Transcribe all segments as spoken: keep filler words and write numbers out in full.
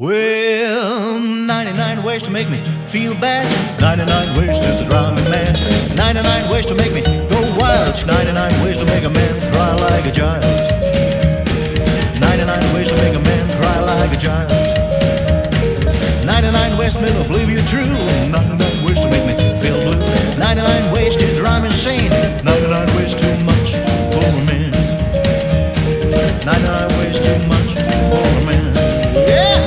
Well, ninety-nine ways to make me feel bad, ninety-nine ways just to drive me mad, ninety-nine ways to make me go wild, ninety-nine ways to make a man cry like a child, ninety-nine ways to make a man cry like a child, ninety-nine ways to make me believe you're true, ninety-nine ways to make me feel blue, ninety-nine ways to drive me insane, ninety-nine ways too much for a man, ninety-nine ways too much for a man. Yeah!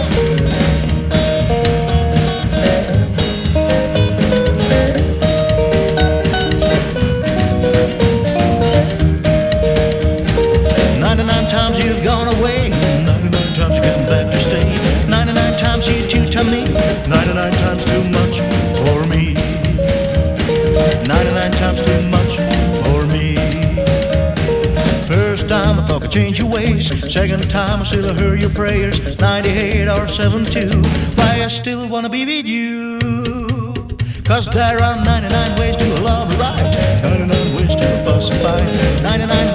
ninety-nine times you've gone away, ninety-nine times you come back to stay, ninety-nine times you too to me, ninety-nine times too much for me, ninety-nine times too much for me. First time I thought I'd change your ways, second time I still heard your prayers, ninety-eight or seventy-two, why I still wanna be with you. Cause there are ninety-nine ways to love right, ninety-nine ways to fuss and fight, ninety-nine